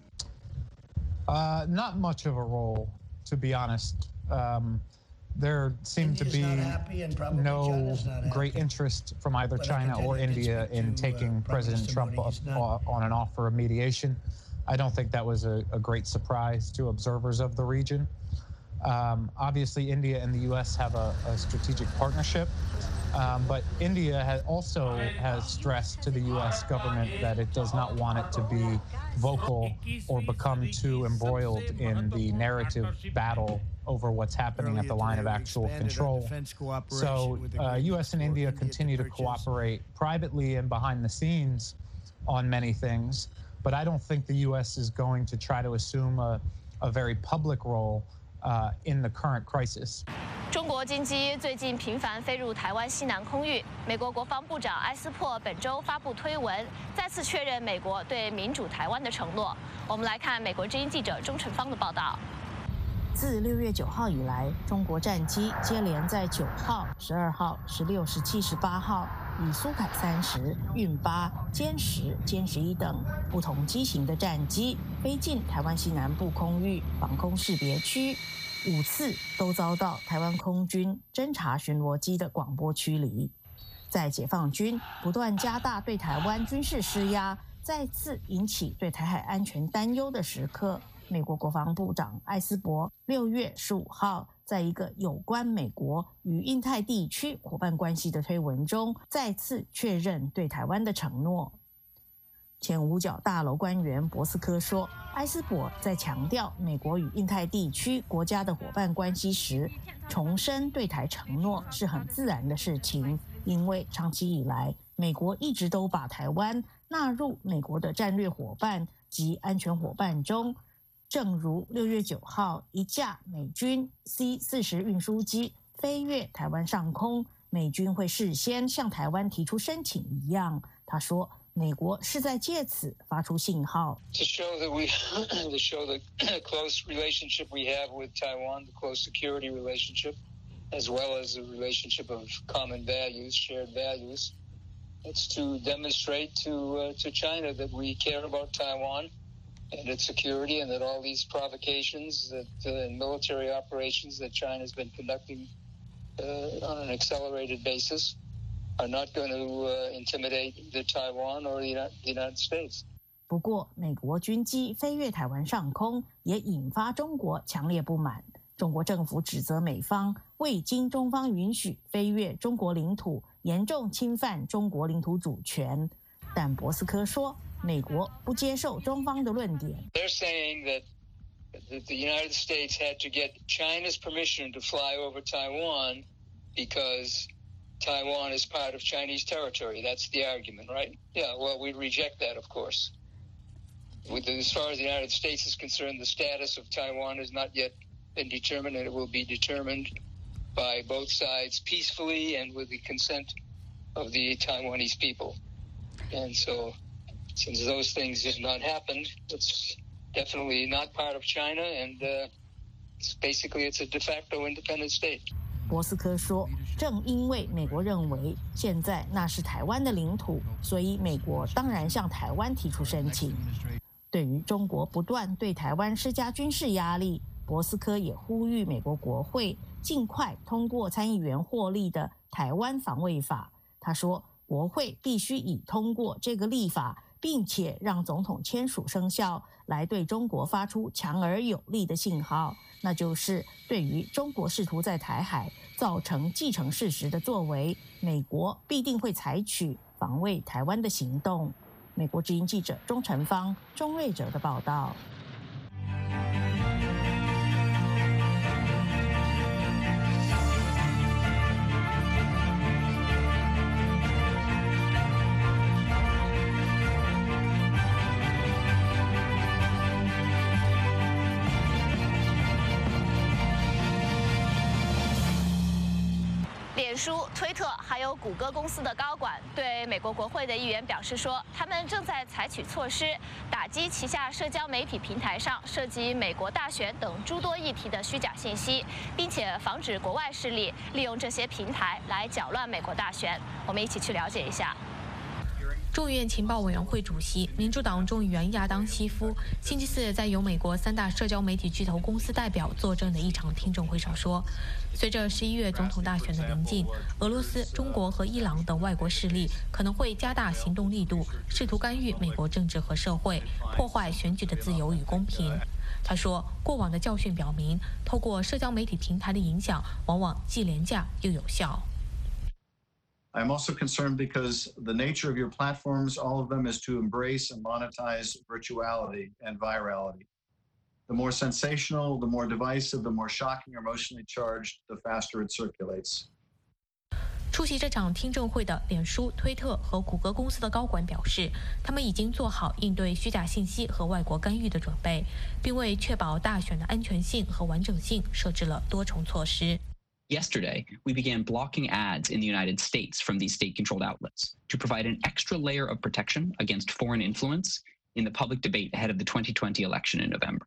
Uh, not much of a role, to be honest. Um, there seemed India's to be not happy, and probably no China's not great happy. interest from either But I can China tell or you I did India speak in to, taking uh, Prime President Minister Trump Modi. He's up, not- uh, on an offer of mediation. I don't think that was a, a great surprise to observers of the region. Um, obviously, India and the U S have a, a strategic partnership, um, but India has also has stressed to the U S government that it does not want it to be vocal or become too embroiled in the narrative battle over what's happening at the line of actual control. So uh, U S and India continue to cooperate privately and behind the scenes on many things, but I don't think the U S is going to try to assume a, a very public role uh, in the current crisis. 中国军机最近频繁飞入台湾西南空域，美国国防部长埃斯珀本周发布推文，再次确认美国对民主台湾的承诺。我们来看美国之音记者钟纯芳的报道。 自六月九号以来，中国战机接连在九号、十二号、十六、十七、十八号以苏凯三十、运八、歼十、歼十一等不同机型的战机飞进台湾西南部空域防空识别区，五次都遭到台湾空军侦察巡逻机的广播驱离。在解放军不断加大对台湾军事施压，再次引起对台海安全担忧的时刻，美国国防部长艾斯伯六月十五号在一个有关美国与印太地区伙伴关系的推文中，再次确认对台湾的承诺。前五角大楼官员博斯科说，埃斯伯在强调美国与印太地区国家的伙伴关系时，重申对台承诺是很自然的事情，因为长期以来，美国一直都把台湾纳入美国的战略伙伴及安全伙伴中。正如六月九号一架美军 C 四十运输机飞越台湾上空，美军会事先向台湾提出申请一样，他说，美国是在借此发出信号。 To show that we, to show the close relationship we have with Taiwan, the close security relationship, as well as a relationship of common values, shared values. It's to demonstrate to uh, to China that we care about Taiwan and its security, and that all these provocations that uh, and military operations that China's been conducting uh, on an accelerated basis are not going to uh, intimidate the Taiwan or the United, the United States. 不过，美国军机飞越台湾上空，也引发中国强烈不满。中国政府指责美方未经中方允许飞越中国领土，严重侵犯中国领土主权。但博斯科说，美国不接受中方的论点。 They're saying that, that the United States had to get China's permission to fly over Taiwan because Taiwan is part of Chinese territory. That's the argument, right? Yeah, well, we reject that, of course. With, as far as the United States is concerned, the status of Taiwan has not yet been determined, and it will be determined by both sides peacefully and with the consent of the Taiwanese people. And so, since those things have not happened, it's definitely not part of China, and uh, it's basically it's a de facto independent state. 博斯科说，正因为美国认为现在那是台湾的领土，所以美国当然向台湾提出申请。对于中国不断对台湾施加军事压力，博斯科也呼吁美国国会尽快通过参议员获利的台湾防卫法。他说，国会必须以通过这个立法并且让总统签署生效，来对中国发出强而有力的信号，那就是对于中国试图在台海造成既成事实的作为，美国必定会采取防卫台湾的行动。美国之音记者钟成芳、钟瑞哲的报道。 脸书、推特还有谷歌公司的高管对美国国会的议员表示说，他们正在采取措施，打击旗下社交媒体平台上涉及美国大选等诸多议题的虚假信息，并且防止国外势力利用这些平台来搅乱美国大选。我们一起去了解一下。 众议院情报委员会主席、民主党众议员亚当·希夫星期四在由美国三大社交媒体巨头公司代表作证的一场听证会上说，随着十一月总统大选的临近，俄罗斯、中国和伊朗等外国势力可能会加大行动力度，试图干预美国政治和社会，破坏选举的自由与公平。他说，过往的教训表明，透过社交媒体平台的影响，往往既廉价又有效。 I'm also concerned because the nature of your platforms, all of them, is to embrace and monetize virtuality and virality. The more sensational, the more divisive, the more shocking or emotionally charged, the faster it circulates. 出席这场听证会的脸书、推特和谷歌公司的高管表示，他们已经做好应对虚假信息和外国干预的准备，并为确保大选的安全性和完整性设置了多重措施。 Yesterday, we began blocking ads in the United States from these state-controlled outlets to provide an extra layer of protection against foreign influence in the public debate ahead of the twenty twenty election in November.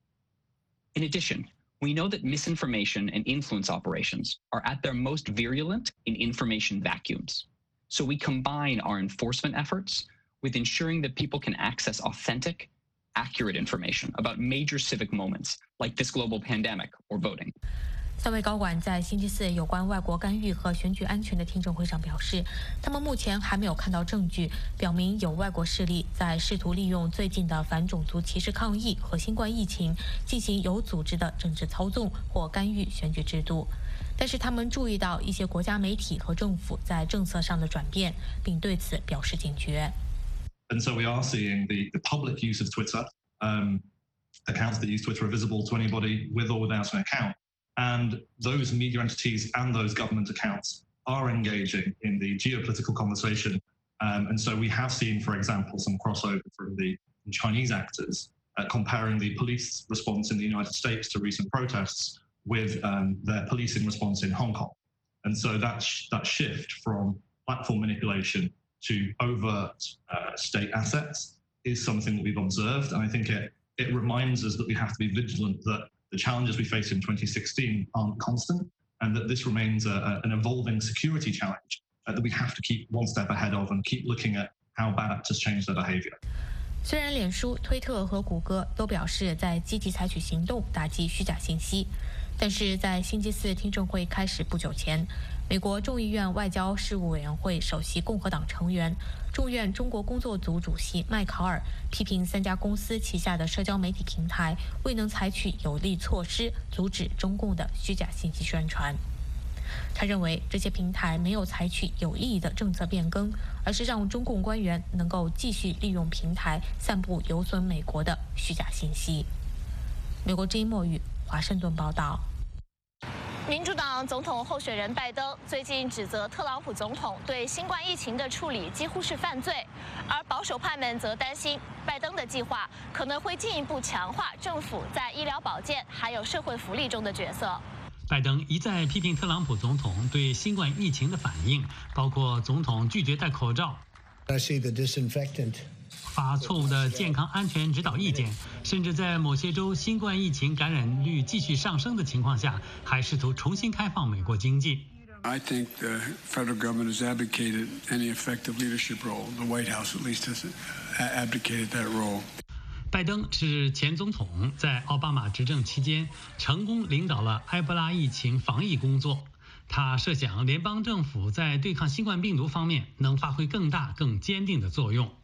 In addition, we know that misinformation and influence operations are at their most virulent in information vacuums. So we combine our enforcement efforts with ensuring that people can access authentic, accurate information about major civic moments like this global pandemic or voting. 三位高管在星期四有关外国干预和选举安全的听证会上表示，他们目前还没有看到证据表明有外国势力在试图利用最近的反种族歧视抗议和新冠疫情进行有组织的政治操纵或干预选举制度。但是他们注意到一些国家媒体和政府在政策上的转变，并对此表示警觉。 And so we are seeing the, the public use of Twitter, um, accounts that use Twitter are visible to anybody with or without an account. And those media entities and those government accounts are engaging in the geopolitical conversation. Um, and so we have seen, for example, some crossover from the Chinese actors uh, comparing the police response in the United States to recent protests with um, their policing response in Hong Kong. And so that, sh that shift from platform manipulation to overt uh, state assets is something that we've observed. And I think it, it reminds us that we have to be vigilant that the challenges we faced in twenty sixteen aren't constant, and that this remains a, a, an evolving security challenge uh, that we have to keep one step ahead of and keep looking at how bad actors change their behavior. 虽然脸书、推特和谷歌都表示在积极采取行动打击虚假信息，但是在星期四听证会开始不久前，美国众议院外交事务委员会首席共和党成员、众院中国工作组主席麦考尔批评三家公司旗下的社交媒体平台未能采取有力措施阻止中共的虚假信息宣传。他认为这些平台没有采取有意义的政策变更，而是让中共官员能够继续利用平台散布有损美国的虚假信息。美国之音墨玉华盛顿报道。 民主党总统候选人拜登最近指责特朗普总统对新冠疫情的处理几乎是犯罪，而保守派们则担心拜登的计划可能会进一步强化政府在医疗保健还有社会福利中的角色。 拜登一再批评特朗普总统对新冠疫情的反应，包括总统拒绝戴口罩。 I see the disinfectant. 发错误的健康安全指导意见，甚至在某些州新冠疫情感染率继续上升的情况下，还试图重新开放美国经济。 I think the federal government has abdicated any effective leadership role. The White House, at least, has abdicated that role. 拜登是前总统，在奥巴马执政期间成功领导了埃博拉疫情防疫工作。他设想联邦政府在对抗新冠病毒方面能发挥更大、更坚定的作用。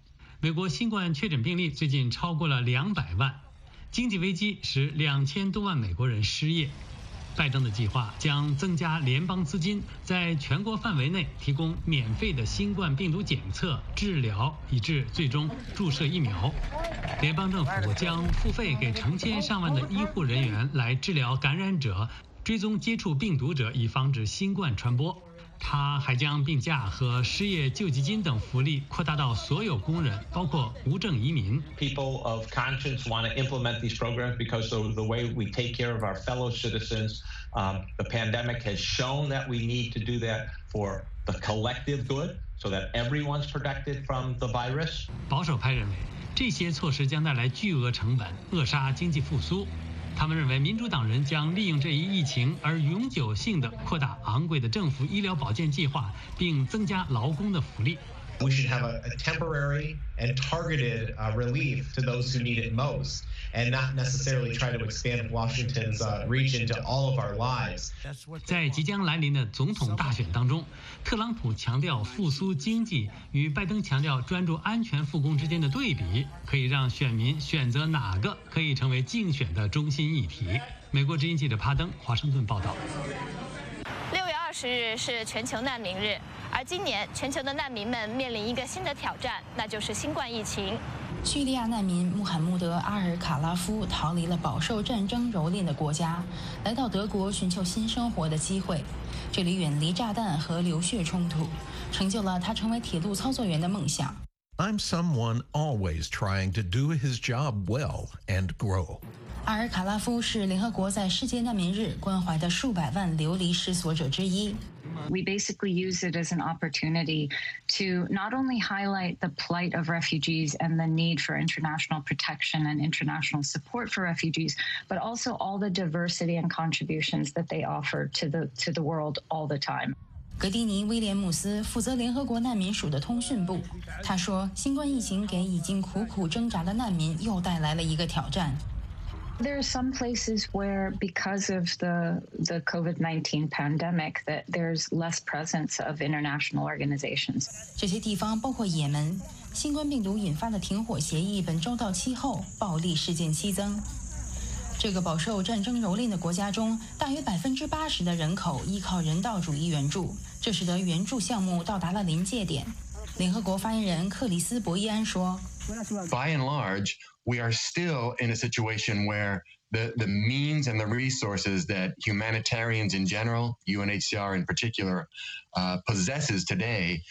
美国新冠确诊病例最近超过了两百万，经济危机使两千多万美国人失业。拜登的计划将增加联邦资金，在全国范围内提供免费的新冠病毒检测、治疗，以致最终注射疫苗。联邦政府将付费给成千上万的医护人员来治疗感染者、追踪接触病毒者，以防止新冠传播。他还将病假和失业救济金等福利扩大到所有工人，包括无证移民。 People of conscience want to implement these programs because of the way we take care of our fellow citizens. Um, the pandemic has shown that we need to do that for the collective good, so that everyone's protected from the virus. 保守派认为，这些措施将带来巨额成本，扼杀经济复苏。 他们认为，民主党人将利用这一疫情而永久性地扩大昂贵的政府医疗保健计划，并增加劳工的福利。 We should have a, a temporary and targeted uh, relief to those who need it most, and not necessarily try to expand Washington's uh, reach into all of our lives. 在即将来临的总统大选当中，特朗普强调复苏经济，与拜登强调专注安全复工之间的对比，可以让选民选择哪个可以成为竞选的中心议题。美国之音记者帕登华盛顿报道。 六月二十日是全球难民日。 而今年，全球的难民们面临一个新的挑战，那就是新冠疫情。 叙利亚难民穆罕默德·阿尔卡拉夫逃离了饱受战争蹂躏的国家，来到德国寻求新生活的机会。这里远离炸弹和流血冲突，成就了他成为铁路操作员的梦想。 I'm someone always trying to do his job well and grow. 阿尔卡拉夫是联合国在世界难民日关怀的数百万流离失所者之一。 We basically use it as an opportunity to not only highlight the plight of refugees and the need for international protection and international support for refugees, but also all the diversity and contributions that they offer to the to the world all the time. 格蒂尼·威廉姆斯负责联合国难民署的通讯部。他说，新冠疫情给已经苦苦挣扎的难民又带来了一个挑战。 There are some places where, because of the the COVID nineteen pandemic, that there's less presence of international organizations. 这些地方包括也门，新冠病毒引发的停火协议本周到期后，暴力事件激增。这个饱受战争蹂躏的国家中，大约百分之八十的人口依靠人道主义援助，这使得援助项目到达了临界点。联合国发言人克里斯·博伊安说 ：“By and large, we are still in a situation where the the means and the resources that humanitarians in general, U N H C R in particular, uh, possesses today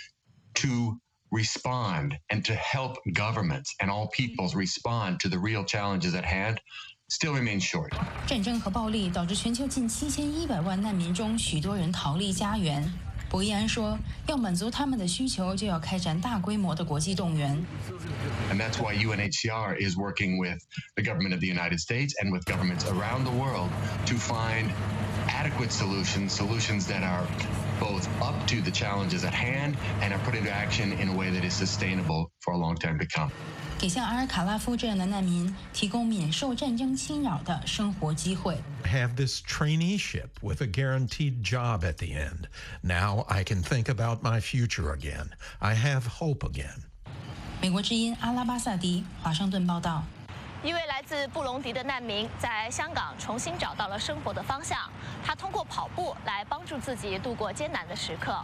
to respond and to help governments and all peoples respond to the real challenges at hand, still remain short.” 战争和暴力导致全球近七千一百万难民中，许多人逃离家园。 博伊安说：“要满足他们的需求，就要开展大规模的国际动员。” And that's why U N H C R is working with the government of the United States and with governments around the world to find adequate solutions, solutions that are both up to the challenges at hand and are put into action in a way that is sustainable for a long time to come. 给像阿尔卡拉夫这样的难民提供免受战争侵扰的生活机会。 Have this traineeship with a guaranteed job at the end. Now I can think about my future again. I have hope again. 美国之音阿拉巴萨迪，华盛顿报道。 一位来自布隆迪的难民在香港重新找到了生活的方向。他通过跑步来帮助自己度过艰难的时刻。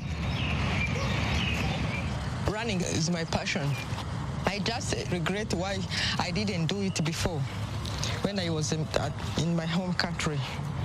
Running is my passion. I just regret why I didn't do it before, when I was in, uh, in my home country.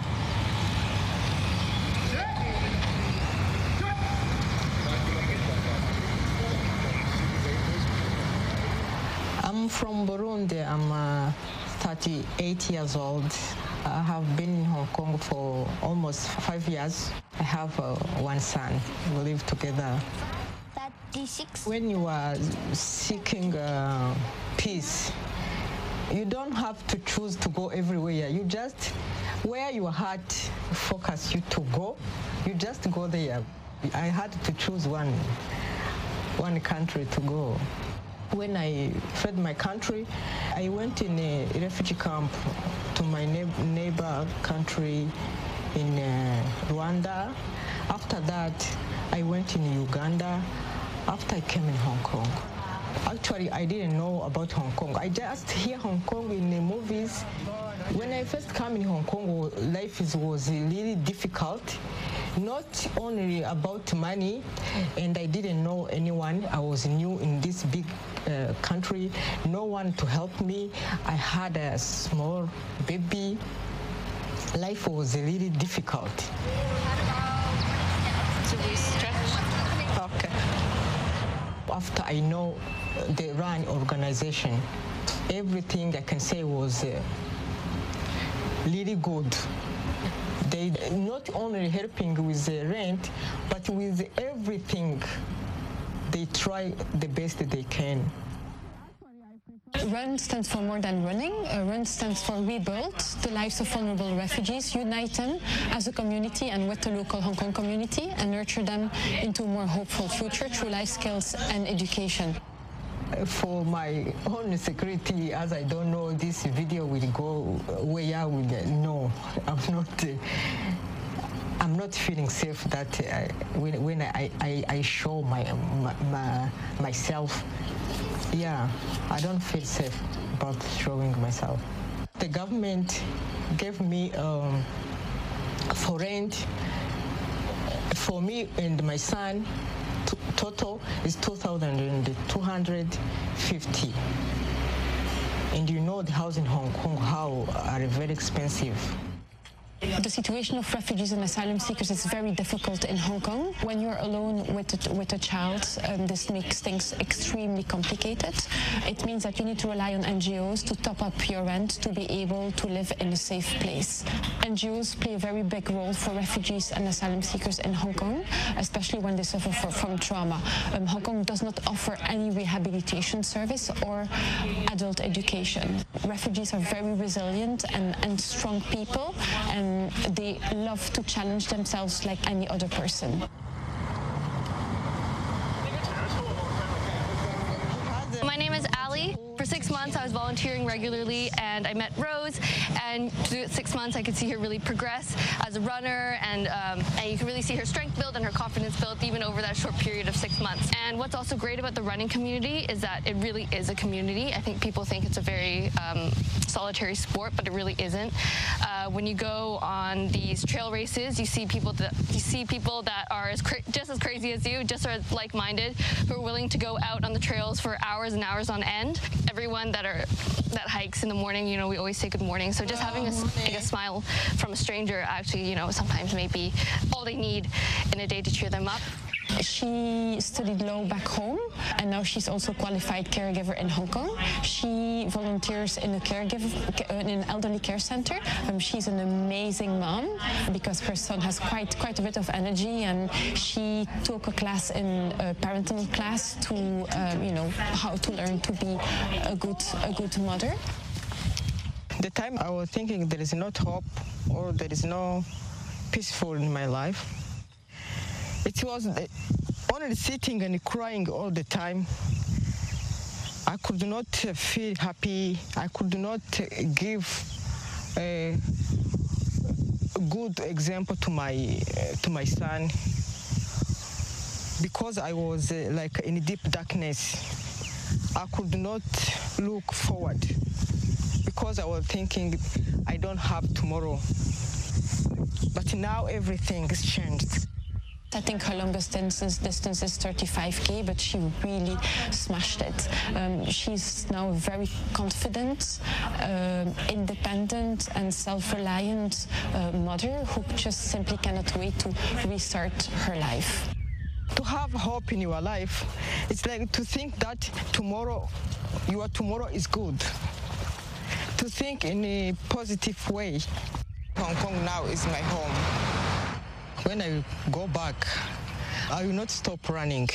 I'm from Burundi. I'm uh, thirty-eight years old. I have been in Hong Kong for almost five years. I have uh, one son. We live together. When you are seeking uh, peace, you don't have to choose to go everywhere. You just, where your heart focus you to go, you just go there. I had to choose one, one country to go. When I fled my country, I went in a refugee camp to my neighbor country in uh, Rwanda. After that, I went in Uganda. After I came in Hong Kong. Actually, I didn't know about Hong Kong. I just hear Hong Kong in the movies. When I first came in Hong Kong, life is, was really difficult. Not only about money, and I didn't know anyone. I was new in this big uh, country. No one to help me. I had a small baby. Life was really difficult. So we stretch. Okay. After I know the RAN organization, everything I can say was uh, really good. They not only helping with the rent, but with everything. They try the best they can. RUN stands for more than running. Uh, RUN stands for rebuild the lives of vulnerable refugees, unite them as a community and with the local Hong Kong community, and nurture them into a more hopeful future through life skills and education. For my own security, as I don't know this video will go where I will, no, I'm not. Uh, I'm not feeling safe that uh, when, when I, I, I show my, my, my myself. Yeah, I don't feel safe about showing myself. The government gave me um, for rent for me and my son. Total is two thousand two hundred fifty. And you know the house in Hong Kong how are very expensive. The situation of refugees and asylum seekers is very difficult in Hong Kong. When you're alone with a, with a child, um, this makes things extremely complicated. It means that you need to rely on N G Os to top up your rent to be able to live in a safe place. N G Os play a very big role for refugees and asylum seekers in Hong Kong, especially when they suffer for, from trauma. Um, Hong Kong does not offer any rehabilitation service or adult education. Refugees are very resilient and, and strong people, and they love to challenge themselves like any other person. My name is Ali. For six months, I was volunteering regularly, and I met Rose. And through six months, I could see her really progress as a runner, and, um, and you can really see her strength build and her confidence build even over that short period of six months. And what's also great about the running community is that it really is a community. I think people think it's a very um, solitary sport, but it really isn't. Uh, when you go on these trail races, you see people that you see people that are as cra just as crazy as you, just as like-minded, who are willing to go out on the trails for hours and hours on end. Everyone that are that hikes in the morning, you know, we always say good morning. So just having a, like a smile from a stranger, actually, you know, sometimes may be all they need in a day to cheer them up. She studied law back home, and now she's also a qualified caregiver in Hong Kong. She volunteers in a caregiver in an elderly care center. Um, she's an amazing mom because her son has quite quite a bit of energy, and she took a class in a parental class to um, you know how to learn to be a good a good mother. The time I was thinking there is no hope or there is no peaceful in my life. It was only sitting and crying all the time. I could not feel happy. I could not give a good example to my to my son because I was uh, like in deep darkness. I could not look forward because I was thinking I don't have tomorrow. But now everything has changed. I think her longest distance, distance is thirty-five K, but she really smashed it. Um, she's now a very confident, um, independent and self-reliant uh, mother who just simply cannot wait to restart her life. To have hope in your life, it's like to think that tomorrow, your tomorrow is good. To think in a positive way. Hong Kong now is my home. When I go back, I will not stop running.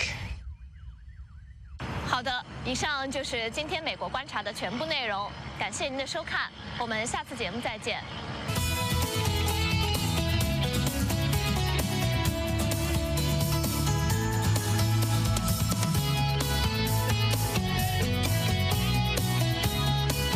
好的，以上就是今天美国观察的全部内容，感谢您的收看，我们下次节目再见。